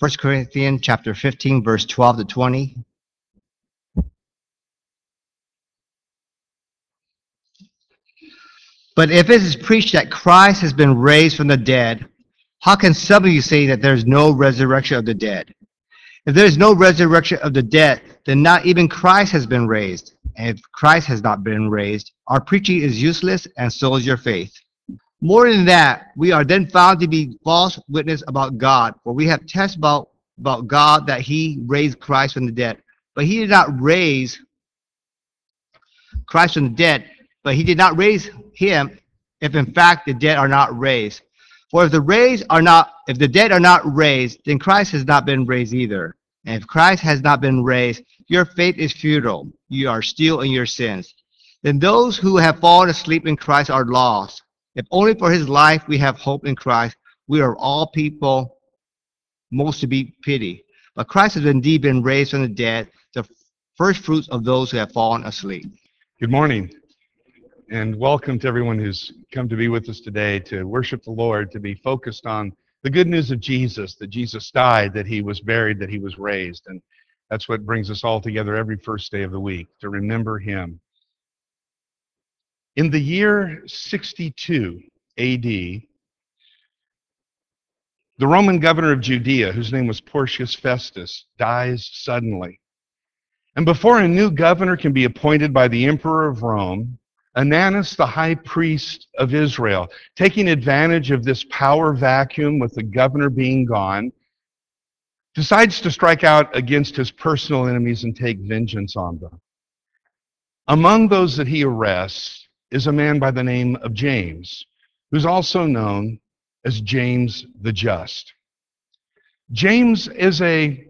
1 Corinthians chapter 15, verse 12 to 20. But if it is preached that Christ has been raised from the dead, how can some of you say that there is no resurrection of the dead? If there is no resurrection of the dead, then not even Christ has been raised. And if Christ has not been raised, our preaching is useless, and so is your faith. More than that, we are then found to be false witness about God, for we have tested about God that he raised Christ from the dead. But he did not raise Christ from the dead, but he did not raise him if in fact the dead are not raised. For if the dead are not raised, then Christ has not been raised either. And if Christ has not been raised, your faith is futile. You are still in your sins. Then those who have fallen asleep in Christ are lost. If only for his life we have hope in Christ, we are all people most to be pitied. But Christ has indeed been raised from the dead, the first fruits of those who have fallen asleep. Good morning, and welcome to everyone who's come to be with us today to worship the Lord, to be focused on the good news of Jesus, that Jesus died, that he was buried, that he was raised. And that's what brings us all together every first day of the week, to remember him. In the year 62 AD, the Roman governor of Judea, whose name was Porcius Festus, dies suddenly. And before a new governor can be appointed by the emperor of Rome, Ananus, the high priest of Israel, taking advantage of this power vacuum with the governor being gone, decides to strike out against his personal enemies and take vengeance on them. Among those that he arrests is a man by the name of James, who's also known as James the Just. James is a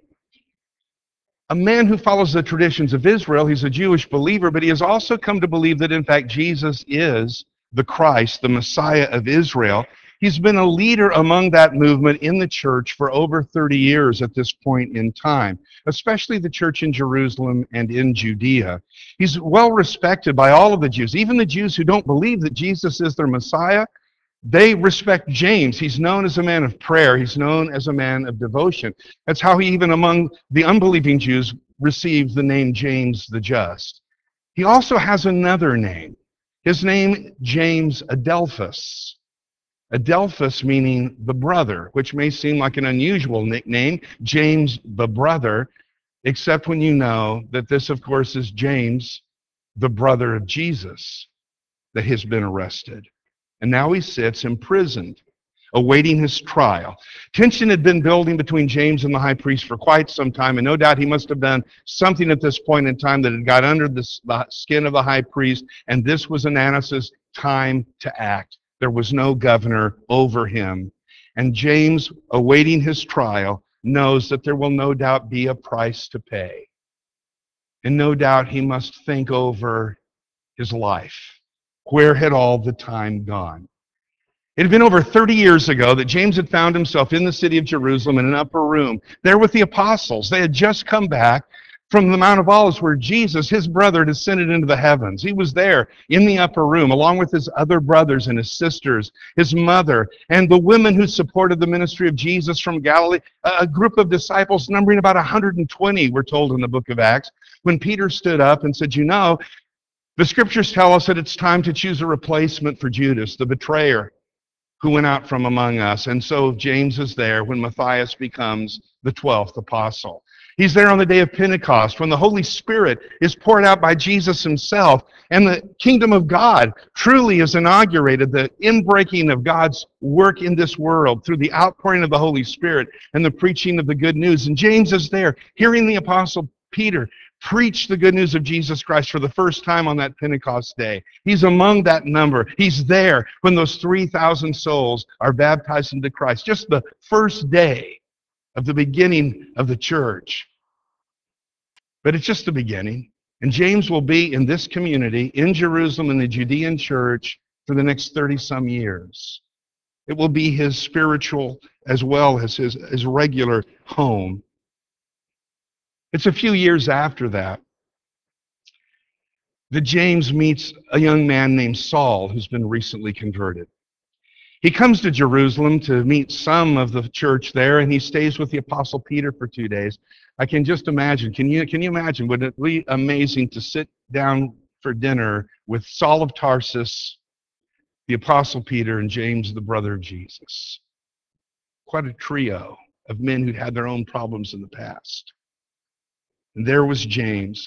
man who follows the traditions of Israel. He's a Jewish believer, but he has also come to believe that, in fact, Jesus is the Christ, the Messiah of Israel. He's been a leader among that movement in the church for over 30 years at this point in time, especially the church in Jerusalem and in Judea. He's well respected by all of the Jews, even the Jews who don't believe that Jesus is their Messiah. They respect James. He's known as a man of prayer. He's known as a man of devotion. That's how he, even among the unbelieving Jews, received the name James the Just. He also has another name. His name, James Adelphus. Adelphus meaning the brother, which may seem like an unusual nickname, James the brother, except when you know that this, of course, is James, the brother of Jesus, that has been arrested. And now he sits imprisoned, awaiting his trial. Tension had been building between James and the high priest for quite some time, and no doubt he must have done something at this point in time that had got under the skin of the high priest, and this was Ananus' time to act. There was no governor over him. And James, awaiting his trial, knows that there will no doubt be a price to pay. And no doubt he must think over his life. Where had all the time gone? It had been over 30 years ago that James had found himself in the city of Jerusalem in an upper room, there with the apostles. They had just come back from the Mount of Olives where Jesus, his brother, had ascended into the heavens. He was there in the upper room along with his other brothers and his sisters, his mother, and the women who supported the ministry of Jesus from Galilee, a group of disciples numbering about 120, we're told in the book of Acts, when Peter stood up and said, the scriptures tell us that it's time to choose a replacement for Judas, the betrayer, who went out from among us. And so James is there when Matthias becomes the 12th apostle. He's there on the day of Pentecost when the Holy Spirit is poured out by Jesus himself and the kingdom of God truly is inaugurated, the inbreaking of God's work in this world through the outpouring of the Holy Spirit and the preaching of the good news. And James is there hearing the apostle Peter preach the good news of Jesus Christ for the first time on that Pentecost day. He's among that number. He's there when those 3,000 souls are baptized into Christ. Just the first day of the beginning of the church. But it's just the beginning. And James will be in this community in Jerusalem in the Judean church for the next 30-some years. It will be his spiritual as well as his regular home. It's a few years after that James meets a young man named Saul who's been recently converted. He comes to Jerusalem to meet some of the church there, and he stays with the Apostle Peter for 2 days. I can just imagine. Can you imagine? Would it be amazing to sit down for dinner with Saul of Tarsus, the Apostle Peter, and James, the brother of Jesus? Quite a trio of men who'd had their own problems in the past. And there was James,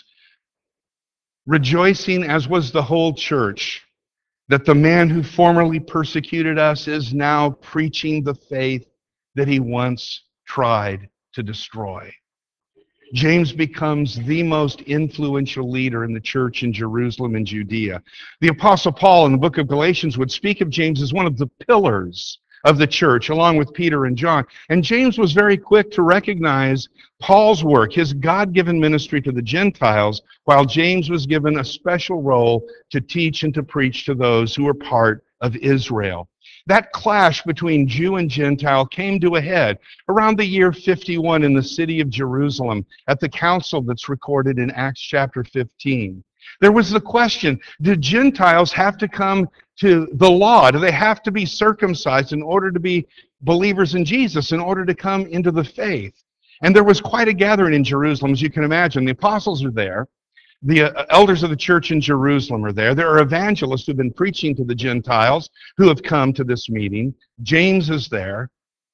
rejoicing, as was the whole church, that the man who formerly persecuted us is now preaching the faith that he once tried to destroy. James becomes the most influential leader in the church in Jerusalem and Judea. The Apostle Paul in the book of Galatians would speak of James as one of the pillars of the church, along with Peter and John. And James was very quick to recognize Paul's work, his God-given ministry to the Gentiles, while James was given a special role to teach and to preach to those who were part of Israel. That clash between Jew and Gentile came to a head around the year 51 in the city of Jerusalem at the council that's recorded in Acts chapter 15. There was the question, do Gentiles have to come to the law? Do they have to be circumcised in order to be believers in Jesus, in order to come into the faith? And there was quite a gathering in Jerusalem, as you can imagine. The apostles are there. The elders of the church in Jerusalem are there. There are evangelists who've been preaching to the Gentiles who have come to this meeting. James is there.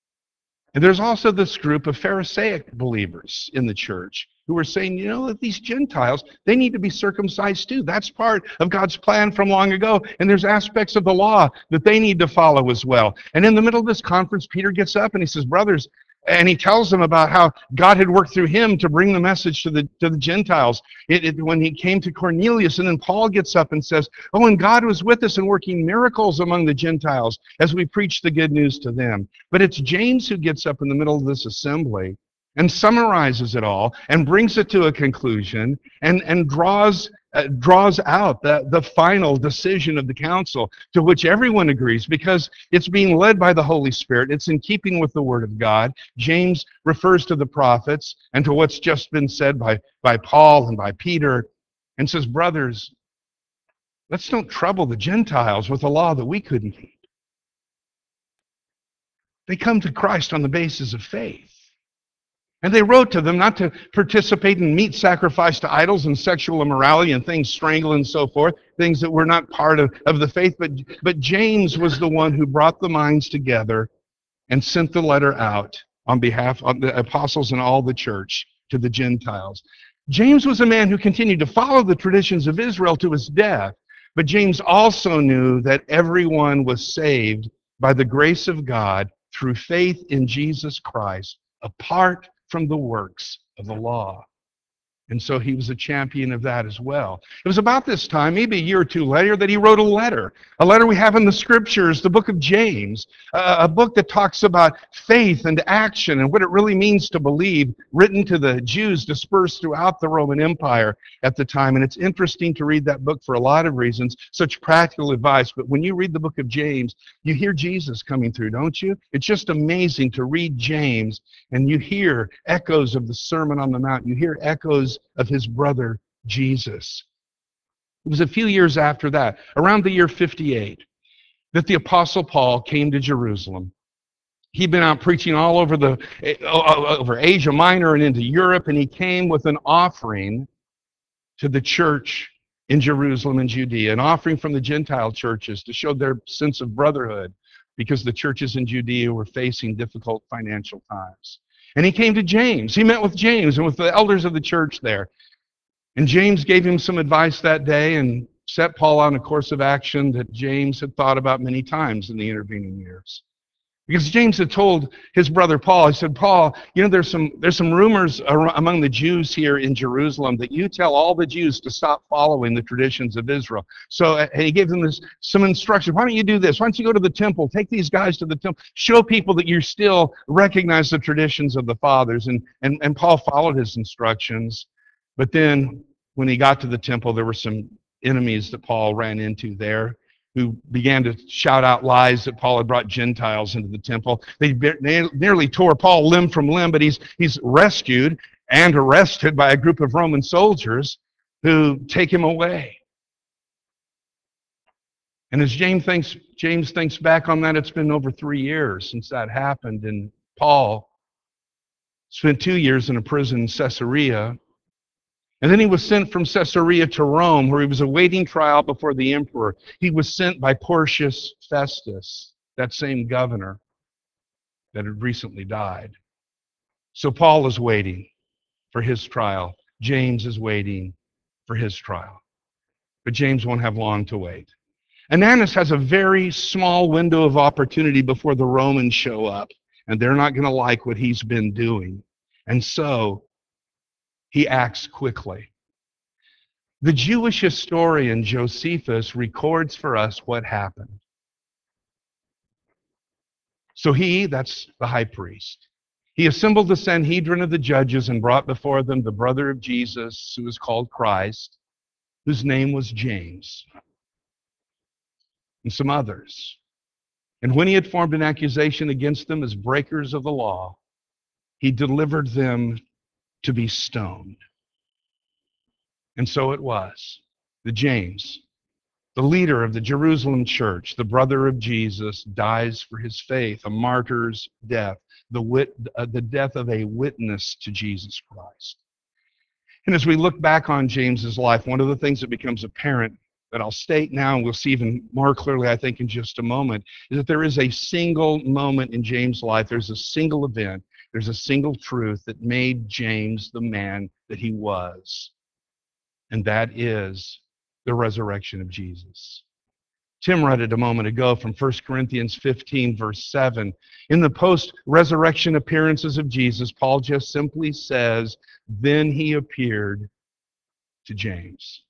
And there's also this group of Pharisaic believers in the church who are saying, you know, that these Gentiles, they need to be circumcised too. That's part of God's plan from long ago. And there's aspects of the law that they need to follow as well. And in the middle of this conference, Peter gets up and he says, brothers, and he tells them about how God had worked through him to bring the message to the Gentiles. When he came to Cornelius, and then Paul gets up and says, oh, and God was with us and working miracles among the Gentiles as we preached the good news to them. But it's James who gets up in the middle of this assembly and summarizes it all and brings it to a conclusion and draws out the final decision of the council, to which everyone agrees because it's being led by the Holy Spirit. It's in keeping with the Word of God. James refers to the prophets and to what's just been said by Paul and by Peter and says, brothers, let's don't trouble the Gentiles with a law that we couldn't keep. They come to Christ on the basis of faith. And they wrote to them not to participate in meat sacrifice to idols and sexual immorality and things strangled and so forth, things that were not part of the faith. But James was the one who brought the minds together and sent the letter out on behalf of the apostles and all the church to the Gentiles. James was a man who continued to follow the traditions of Israel to his death. But James also knew that everyone was saved by the grace of God through faith in Jesus Christ, apart from the works of the law. And so he was a champion of that as well. It was about this time, maybe a year or two later, that he wrote a letter we have in the scriptures, the book of James, a book that talks about faith and action and what it really means to believe, written to the Jews dispersed throughout the Roman Empire at the time. And it's interesting to read that book for a lot of reasons, such practical advice. But when you read the book of James, you hear Jesus coming through, don't you? It's just amazing to read James, and you hear echoes of the Sermon on the Mount. You hear echoes of his brother Jesus. It was a few years after that, around the year 58, that the Apostle Paul came to Jerusalem. He'd been out preaching all over over Asia Minor and into Europe, and he came with an offering to the church in Jerusalem and Judea, an offering from the Gentile churches to show their sense of brotherhood, because the churches in Judea were facing difficult financial times. And he came to James. He met with James and with the elders of the church there. And James gave him some advice that day and set Paul on a course of action that James had thought about many times in the intervening years. Because James had told his brother Paul, he said, Paul, you know, there's some rumors among the Jews here in Jerusalem that you tell all the Jews to stop following the traditions of Israel. So and he gave them some instruction. Why don't you do this? Why don't you go to the temple, take these guys to the temple, show people that you still recognize the traditions of the fathers. And Paul followed his instructions. But then when he got to the temple, there were some enemies that Paul ran into there, who began to shout out lies that Paul had brought Gentiles into the temple. They nearly tore Paul limb from limb, but he's rescued and arrested by a group of Roman soldiers who take him away. And as James thinks back on that, it's been over 3 years since that happened. And Paul spent 2 years in a prison in Caesarea. And then he was sent from Caesarea to Rome, where he was awaiting trial before the emperor. He was sent by Porcius Festus, that same governor that had recently died. So Paul is waiting for his trial. James is waiting for his trial. But James won't have long to wait. Ananias has a very small window of opportunity before the Romans show up, and they're not going to like what he's been doing. And so he acts quickly. The Jewish historian Josephus records for us what happened. So that's the high priest. He assembled the Sanhedrin of the judges and brought before them the brother of Jesus, who was called Christ, whose name was James, and some others. And when he had formed an accusation against them as breakers of the law, he delivered them to be stoned. And so it was that James, the leader of the Jerusalem church, the brother of Jesus, dies for his faith, a martyr's death, the death of a witness to Jesus Christ. And as we look back on James's life, one of the things that becomes apparent that I'll state now, and we'll see even more clearly, I think, in just a moment, is that there is a single moment in James' life, there's a single event, there's a single truth that made James the man that he was. And that is the resurrection of Jesus. Tim read it a moment ago from 1 Corinthians 15, verse 7. In the post-resurrection appearances of Jesus, Paul just simply says, then he appeared to James.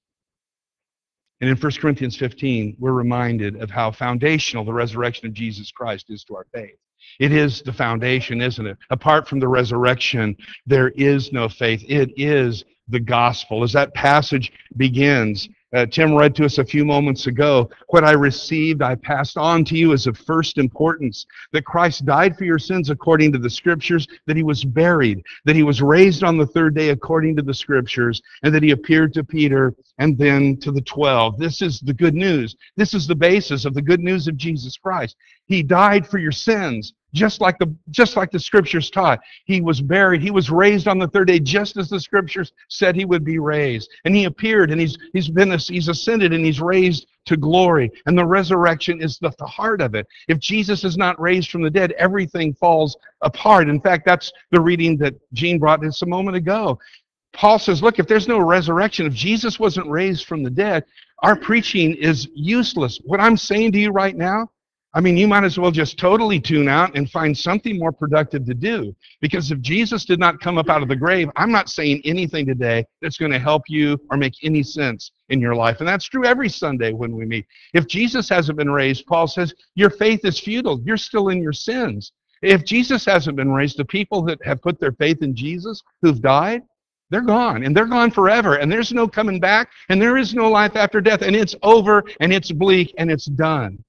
And in 1 Corinthians 15, we're reminded of how foundational the resurrection of Jesus Christ is to our faith. It is the foundation, isn't it? Apart from the resurrection, there is no faith. It is the gospel. As that passage begins, Tim read to us a few moments ago, what I received, I passed on to you as of first importance, that Christ died for your sins according to the Scriptures, that he was buried, that he was raised on the third day according to the Scriptures, and that he appeared to Peter and then to the 12. This is the good news. This is the basis of the good news of Jesus Christ. He died for your sins, just like the Scriptures taught. He was buried. He was raised on the third day, just as the Scriptures said he would be raised. And he appeared, and he's ascended, and he's raised to glory. And the resurrection is the heart of it. If Jesus is not raised from the dead, everything falls apart. In fact, that's the reading that Gene brought us a moment ago. Paul says, look, if there's no resurrection, if Jesus wasn't raised from the dead, our preaching is useless. What I'm saying to you right now, I mean, you might as well just totally tune out and find something more productive to do. Because if Jesus did not come up out of the grave, I'm not saying anything today that's going to help you or make any sense in your life. And that's true every Sunday when we meet. If Jesus hasn't been raised, Paul says, your faith is futile. You're still in your sins. If Jesus hasn't been raised, the people that have put their faith in Jesus, who've died, they're gone, and they're gone forever, and there's no coming back, and there is no life after death, and it's over, and it's bleak, and it's done.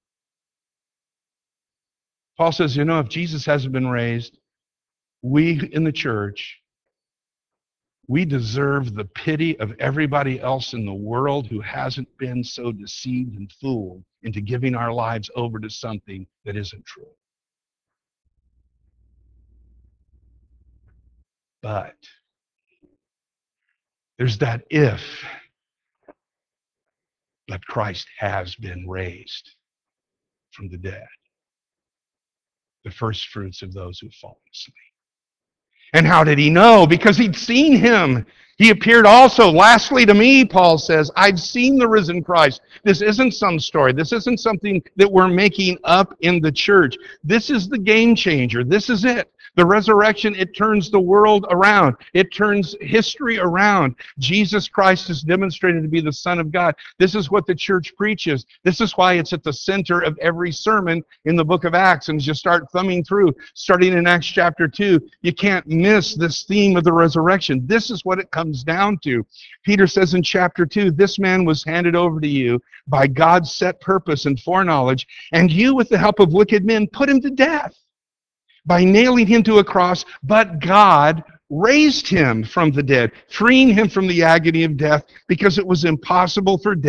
Paul says, if Jesus hasn't been raised, we in the church, we deserve the pity of everybody else in the world who hasn't been so deceived and fooled into giving our lives over to something that isn't true. But there's that if, but Christ has been raised from the dead, the first fruits of those who've fallen asleep. And how did he know? Because he'd seen him. He appeared also, lastly to me, Paul says, I've seen the risen Christ. This isn't some story. This isn't something that we're making up in the church. This is the game changer. This is it. The resurrection, it turns the world around. It turns history around. Jesus Christ is demonstrated to be the Son of God. This is what the church preaches. This is why it's at the center of every sermon in the book of Acts. And as you start thumbing through, starting in Acts chapter 2, you can't miss this theme of the resurrection. This is what it comes down to. Peter says in chapter 2, this man was handed over to you by God's set purpose and foreknowledge, and you, with the help of wicked men, put him to death by nailing him to a cross, but God raised him from the dead, freeing him from the agony of death, because it was impossible for death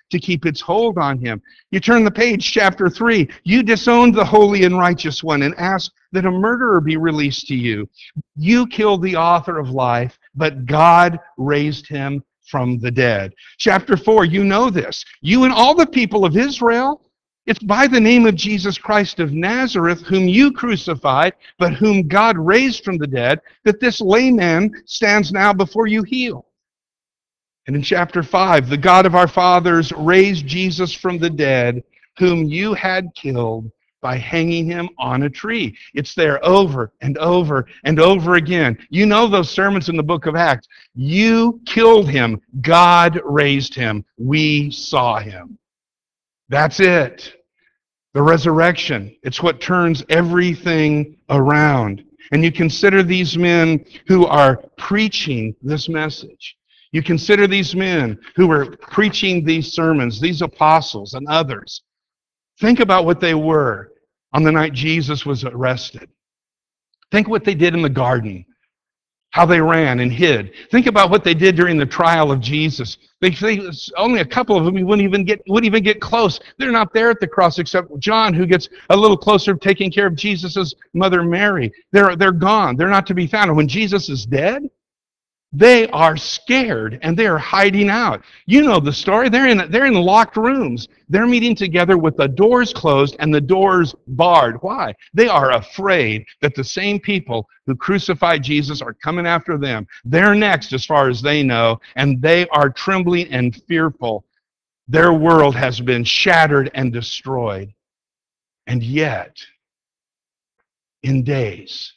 to keep its hold on him. You turn the page, chapter 3. You disowned the holy and righteous one and asked that a murderer be released to you. You killed the author of life, but God raised him from the dead. Chapter 4, you know this. You and all the people of Israel, it's by the name of Jesus Christ of Nazareth, whom you crucified, but whom God raised from the dead, that this layman stands now before you healed. And in chapter 5, the God of our fathers raised Jesus from the dead, whom you had killed by hanging him on a tree. It's there over and over and over again. You know those sermons in the book of Acts. You killed him. God raised him. We saw him. That's it. The resurrection. It's what turns everything around. And you consider these men who are preaching this message. You consider these men who were preaching these sermons, these apostles and others. Think about what they were on the night Jesus was arrested. Think what they did in the garden, how they ran and hid. Think about what they did during the trial of Jesus. Only a couple of them wouldn't even get close. They're not there at the cross except John, who gets a little closer, taking care of Jesus' mother Mary. They're gone. They're not to be found. And when Jesus is dead, they are scared and they are hiding out. You know the story. They're in locked rooms. They're meeting together with the doors closed and the doors barred. Why? They are afraid that the same people who crucified Jesus are coming after them. They're next as far as they know, and they are trembling and fearful. Their world has been shattered and destroyed. And yet, in days,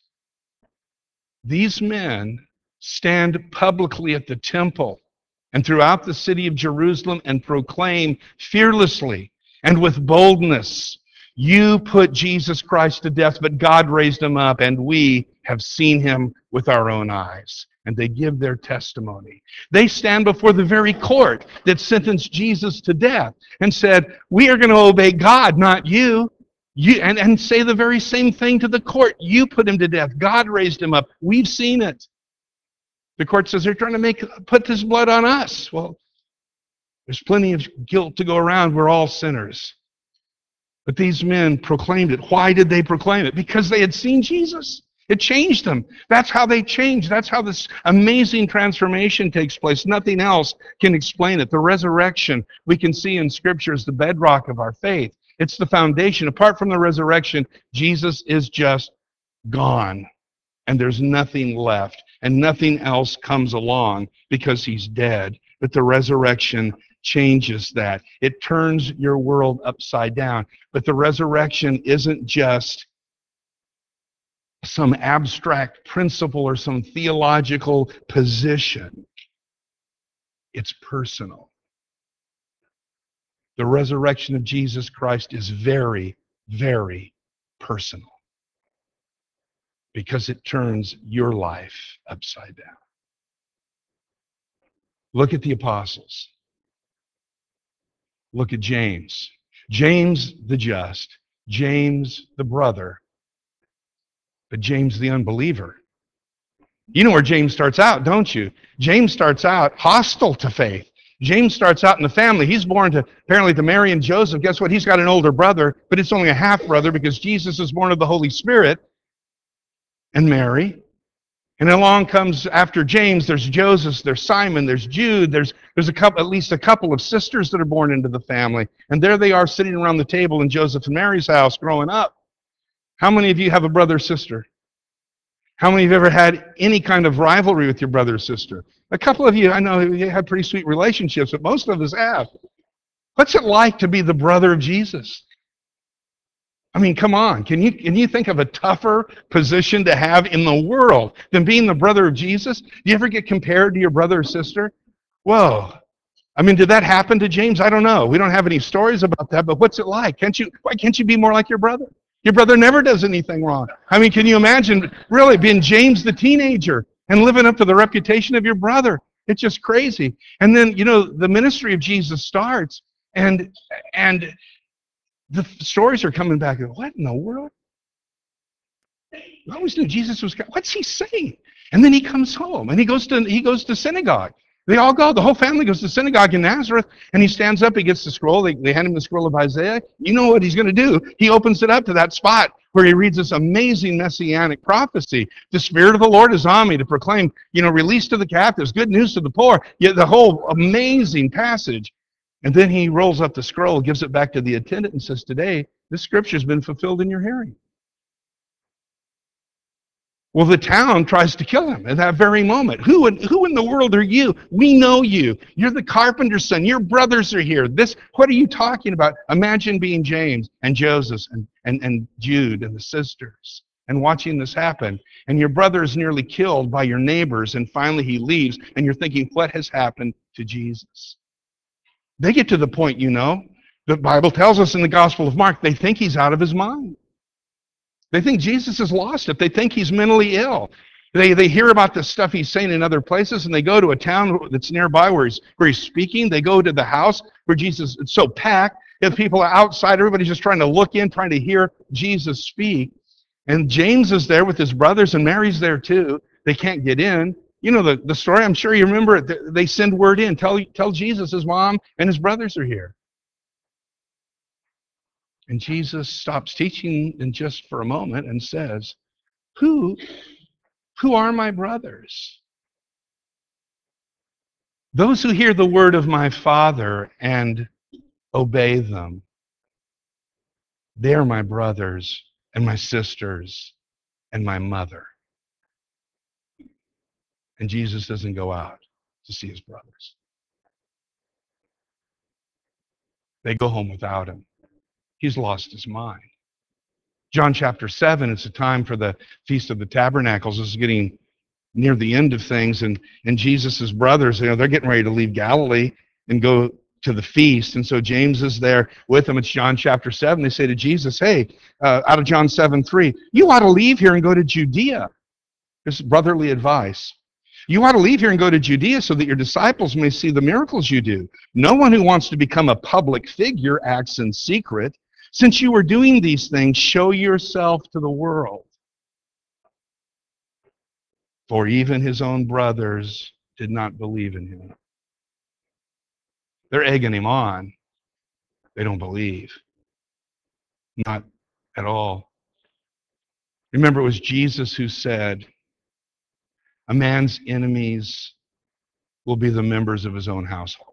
these men stand publicly at the temple and throughout the city of Jerusalem and proclaim fearlessly and with boldness, you put Jesus Christ to death, but God raised him up, and we have seen him with our own eyes. And they give their testimony. They stand before the very court that sentenced Jesus to death and said, we are going to obey God, not you. And say the very same thing to the court. You put him to death. God raised him up. We've seen it. The court says they're trying to put this blood on us. Well, there's plenty of guilt to go around. We're all sinners. But these men proclaimed it. Why did they proclaim it? Because they had seen Jesus. It changed them. That's how they changed. That's how this amazing transformation takes place. Nothing else can explain it. The resurrection we can see in Scripture is the bedrock of our faith. It's the foundation. Apart from the resurrection, Jesus is just gone. And there's nothing left. And nothing else comes along because he's dead. But the resurrection changes that. It turns your world upside down. But the resurrection isn't just some abstract principle or some theological position. It's personal. The resurrection of Jesus Christ is very, very personal. Because it turns your life upside down. Look at the apostles. Look at James. James the just. James the brother. But James the unbeliever. You know where James starts out, don't you? James starts out hostile to faith. James starts out in the family. He's born apparently to Mary and Joseph. Guess what? He's got an older brother, but it's only a half-brother because Jesus is born of the Holy Spirit and Mary. And along comes after James, there's Joseph, there's Simon, there's Jude, there's at least a couple of sisters that are born into the family. And there they are sitting around the table in Joseph and Mary's house growing up. How many of you have a brother or sister? How many of you have ever had any kind of rivalry with your brother or sister? A couple of you, I know you have pretty sweet relationships, but most of us have. What's it like to be the brother of Jesus? I mean, come on. Can you think of a tougher position to have in the world than being the brother of Jesus? Do you ever get compared to your brother or sister? Whoa. I mean, did that happen to James? I don't know. We don't have any stories about that, but what's it like? Why can't you be more like your brother? Your brother never does anything wrong. I mean, can you imagine really being James the teenager and living up to the reputation of your brother? It's just crazy. And then, the ministry of Jesus starts, and the stories are coming back. What in the world? I always knew Jesus was God. What's he saying? And then he comes home and he goes to synagogue. They all go. The whole family goes to the synagogue in Nazareth, and he stands up. He gets the scroll. They hand him the scroll of Isaiah. You know what he's going to do? He opens it up to that spot where he reads this amazing messianic prophecy. The Spirit of the Lord is on me to proclaim, release to the captives, good news to the poor. Yeah, the whole amazing passage. And then he rolls up the scroll, gives it back to the attendant, and says, today, this scripture has been fulfilled in your hearing. Well, the town tries to kill him at that very moment. Who in the world are you? We know you. You're the carpenter's son. Your brothers are here. What are you talking about? Imagine being James and Joseph and Jude and the sisters and watching this happen. And your brother is nearly killed by your neighbors, and finally he leaves, and you're thinking, what has happened to Jesus? They get to the point, the Bible tells us in the Gospel of Mark, they think he's out of his mind. They think Jesus has lost it. They think he's mentally ill. They hear about the stuff he's saying in other places, and they go to a town that's nearby where he's speaking. They go to the house where Jesus, it's so packed. If people are outside, everybody's just trying to look in, trying to hear Jesus speak. And James is there with his brothers, and Mary's there too. They can't get in. You know the story, I'm sure you remember it. They send word in, tell Jesus his mom and his brothers are here. And Jesus stops teaching in just for a moment and says, Who are my brothers? Those who hear the word of my Father and obey them. They are my brothers and my sisters and my mother. And Jesus doesn't go out to see his brothers. They go home without him. He's lost his mind. John chapter 7, it's a time for the Feast of the Tabernacles. This is getting near the end of things, and Jesus' brothers, they're getting ready to leave Galilee and go to the feast, and so James is there with them. It's John chapter 7. They say to Jesus, hey, out of John 7:3, you ought to leave here and go to Judea. This is brotherly advice. You ought to leave here and go to Judea so that your disciples may see the miracles you do. No one who wants to become a public figure acts in secret. Since you are doing these things, show yourself to the world. For even his own brothers did not believe in him. They're egging him on. They don't believe. Not at all. Remember, it was Jesus who said, a man's enemies will be the members of his own household.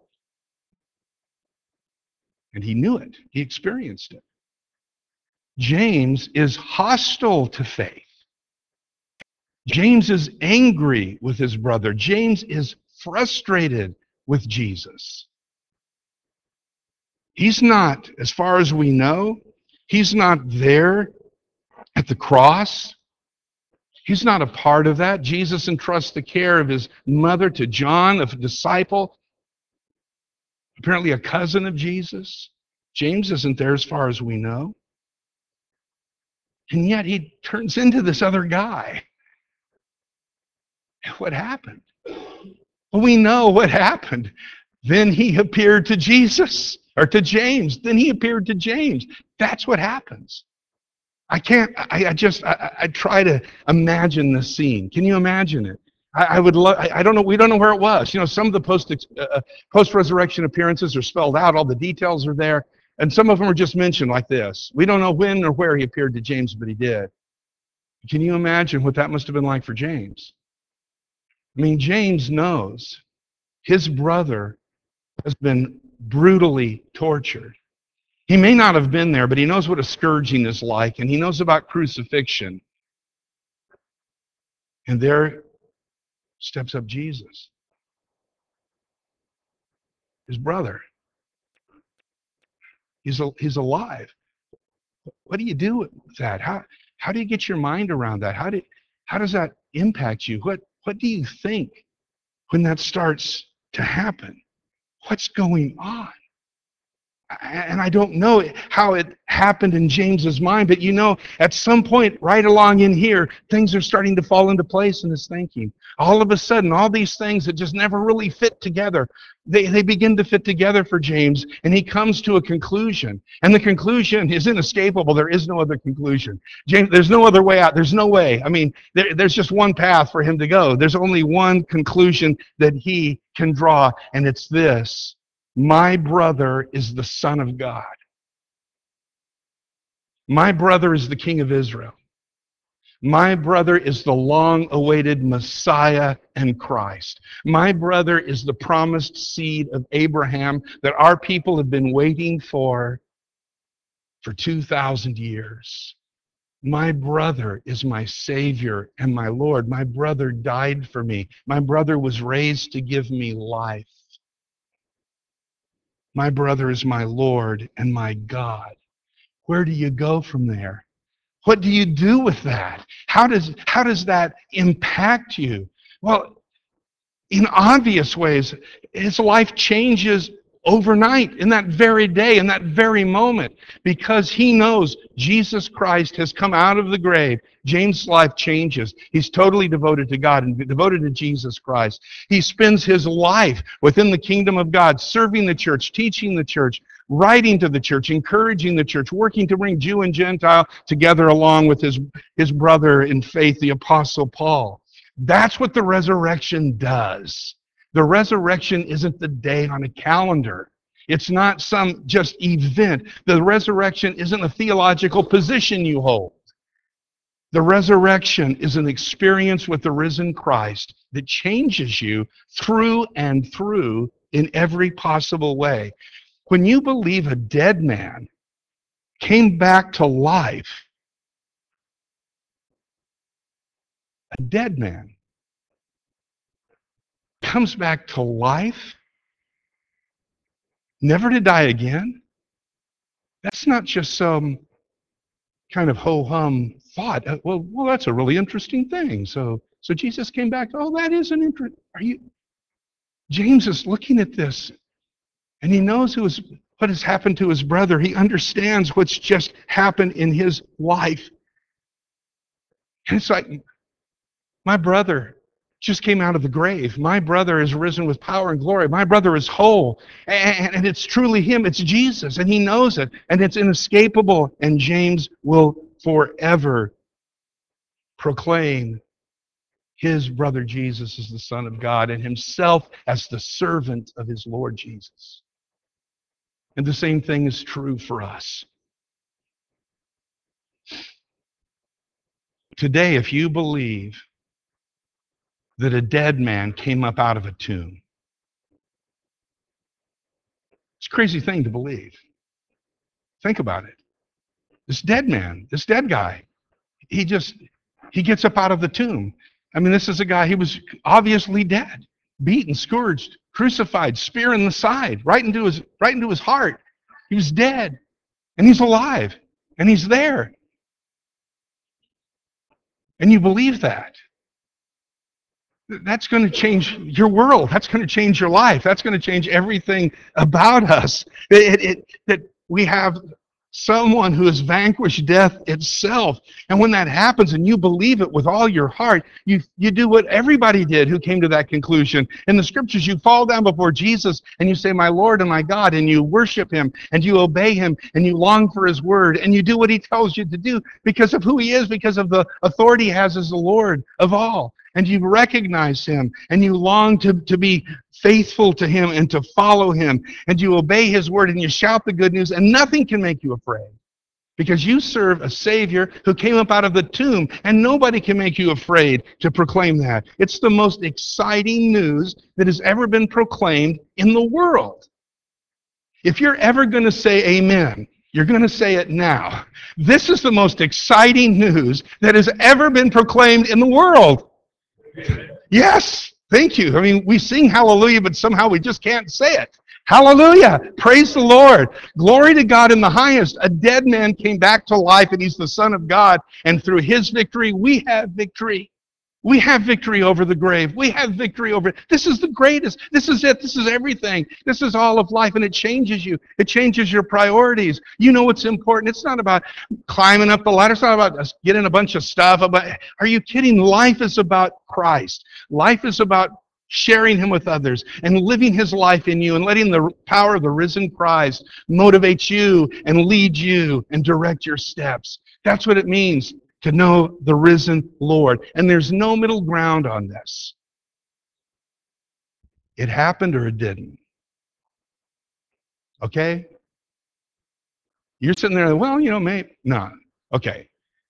And he knew it. He experienced it. James is hostile to faith. James is angry with his brother. James is frustrated with Jesus. He's not, as far as we know, he's not there at the cross. He's not a part of that. Jesus entrusts the care of his mother to John, a disciple, apparently a cousin of Jesus. James isn't there as far as we know. And yet he turns into this other guy. What happened? Well, we know what happened. Then he appeared to Jesus, or to James. Then he appeared to James. That's what happens. I try to imagine this scene. Can you imagine it? I would love, I don't know, we don't know where it was. Some of the post-resurrection appearances are spelled out, all the details are there, and some of them are just mentioned like this. We don't know when or where he appeared to James, but he did. Can you imagine what that must have been like for James? I mean, James knows his brother has been brutally tortured. He may not have been there, but he knows what a scourging is like, and he knows about crucifixion. And there steps up Jesus, his brother. He's alive. What do you do with that? How do you get your mind around that? How does that impact you? What do you think when that starts to happen? What's going on? And I don't know how it happened in James's mind, but at some point right along in here, things are starting to fall into place in his thinking. All of a sudden, all these things that just never really fit together, they begin to fit together for James, and he comes to a conclusion. And the conclusion is inescapable. There is no other conclusion. James, there's no other way out. There's no way. I mean, there's just one path for him to go. There's only one conclusion that he can draw, and it's this. My brother is the Son of God. My brother is the King of Israel. My brother is the long-awaited Messiah and Christ. My brother is the promised seed of Abraham that our people have been waiting for 2,000 years. My brother is my Savior and my Lord. My brother died for me. My brother was raised to give me life. My brother is my Lord and my God. Where do you go from there? What do you do with that? How does that impact you? Well, in obvious ways, his life changes overnight, in that very day, in that very moment, because he knows Jesus Christ has come out of the grave. James' life changes. He's totally devoted to God and devoted to Jesus Christ. He spends his life within the kingdom of God, serving the church, teaching the church, writing to the church, encouraging the church, working to bring Jew and Gentile together along with his brother in faith, the Apostle Paul. That's what the resurrection does. The resurrection isn't the day on a calendar. It's not some just event. The resurrection isn't a theological position you hold. The resurrection is an experience with the risen Christ that changes you through and through in every possible way. When you believe a dead man came back to life, a dead man comes back to life, never to die again, that's not just some kind of ho-hum thought. Well, that's a really interesting thing. So Jesus came back. Oh, that is an interesting. James is looking at this, and he knows what has happened to his brother. He understands what's just happened in his life. And it's like, my brother just came out of the grave. My brother is risen with power and glory. My brother is whole. And it's truly him. It's Jesus. And he knows it. And it's inescapable. And James will forever proclaim his brother Jesus as the Son of God and himself as the servant of his Lord Jesus. And the same thing is true for us. Today, if you believe that a dead man came up out of a tomb, it's a crazy thing to believe. Think about it. This dead man, this dead guy, he gets up out of the tomb. I mean, this is a guy, he was obviously dead, beaten, scourged, crucified, spear in the side, right into his heart. He was dead, and he's alive, and he's there. And you believe that. That's going to change your world. That's going to change your life. That's going to change everything about us. That we have someone who has vanquished death itself. And when that happens and you believe it with all your heart, you do what everybody did who came to that conclusion. In the scriptures, you fall down before Jesus and you say, my Lord and my God, and you worship him and you obey him and you long for his word and you do what he tells you to do because of who he is, because of the authority he has as the Lord of all. And you recognize him, and you long to be faithful to him and to follow him, and you obey his word, and you shout the good news, and nothing can make you afraid. Because you serve a Savior who came up out of the tomb, and nobody can make you afraid to proclaim that. It's the most exciting news that has ever been proclaimed in the world. If you're ever going to say amen, you're going to say it now. This is the most exciting news that has ever been proclaimed in the world. Yes, thank you. I mean, we sing hallelujah, but somehow we just can't say it. Hallelujah. Praise the Lord. Glory to God in the highest. A dead man came back to life, and he's the Son of God. And through his victory, we have victory. We have victory over the grave. We have victory over it. This is the greatest. This is it. This is everything. This is all of life, and it changes you. It changes your priorities. You know what's important. It's not about climbing up the ladder. It's not about us getting a bunch of stuff. Are you kidding? Life is about Christ. Life is about sharing him with others and living his life in you and letting the power of the risen Christ motivate you and lead you and direct your steps. That's what it means to know the risen Lord. And there's no middle ground on this. It happened or it didn't. Okay? You're sitting there, well, maybe. No. Okay.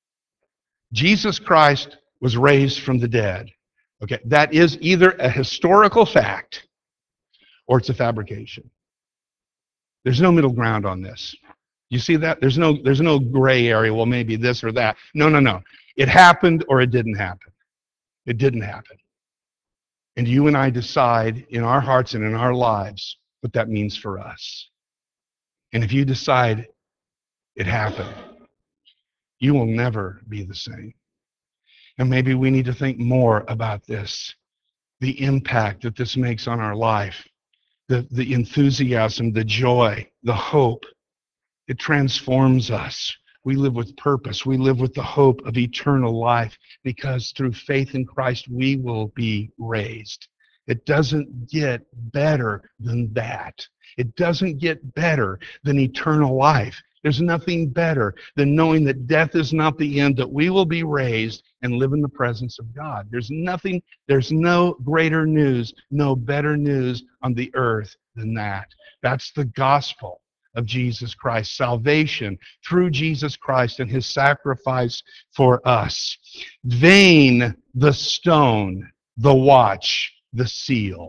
Jesus Christ was raised from the dead. Okay. That is either a historical fact or it's a fabrication. There's no middle ground on this. You see that? There's no gray area, well, maybe this or that. No. It happened or it didn't happen. It didn't happen. And you and I decide in our hearts and in our lives what that means for us. And if you decide it happened, you will never be the same. And maybe we need to think more about this, the impact that this makes on our life, the enthusiasm, the joy, the hope. It transforms us. We live with purpose. We live with the hope of eternal life because through faith in Christ, we will be raised. It doesn't get better than that. It doesn't get better than eternal life. There's nothing better than knowing that death is not the end, that we will be raised and live in the presence of God. There's no greater news, no better news on the earth than that. That's the gospel of Jesus Christ, salvation through Jesus Christ and his sacrifice for us. Vain the stone, the watch, the seal.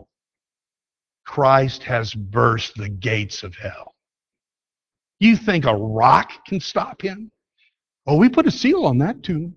Christ has burst the gates of hell. You think a rock can stop him? Oh, we put a seal on that too.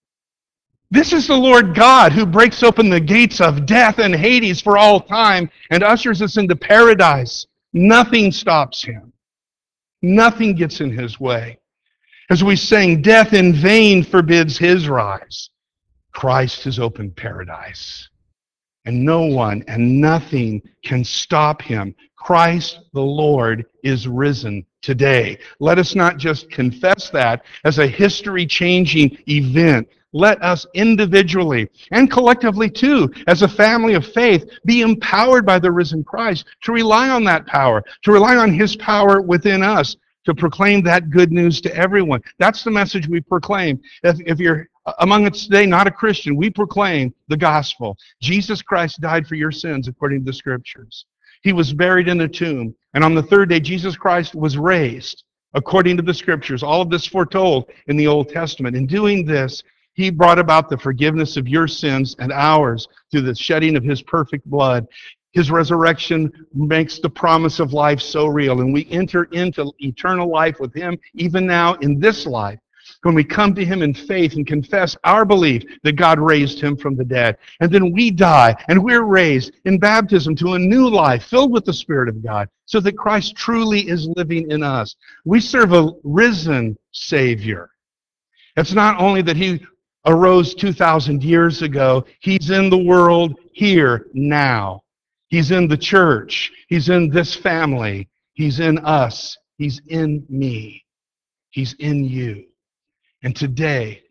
This is the Lord God who breaks open the gates of death and Hades for all time and ushers us into paradise. Nothing stops him. Nothing gets in his way. As we sang, death in vain forbids his rise. Christ has opened paradise. And no one and nothing can stop him. Christ the Lord is risen today. Let us not just confess that as a history-changing event. Let us individually and collectively too, as a family of faith, be empowered by the risen Christ to rely on that power, to rely on his power within us, to proclaim that good news to everyone. That's the message we proclaim. If you're among us today not a Christian, we proclaim the gospel. Jesus Christ died for your sins according to the Scriptures. He was buried in a tomb, and on the third day Jesus Christ was raised according to the Scriptures. All of this foretold in the Old Testament. In doing this, he brought about the forgiveness of your sins and ours through the shedding of his perfect blood. His resurrection makes the promise of life so real, and we enter into eternal life with him even now in this life when we come to him in faith and confess our belief that God raised him from the dead. And then we die, and we're raised in baptism to a new life filled with the Spirit of God so that Christ truly is living in us. We serve a risen Savior. It's not only that he arose 2,000 years ago, he's in the world here now. He's in the church. He's in this family. He's in us. He's in me. He's in you. And today,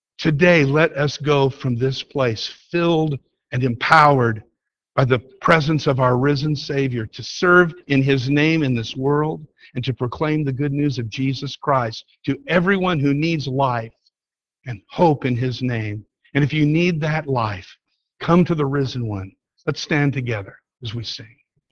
let us go from this place filled and empowered by the presence of our risen Savior to serve in his name in this world and to proclaim the good news of Jesus Christ to everyone who needs life and hope in his name. And if you need that life, come to the risen one. Let's stand together as we sing.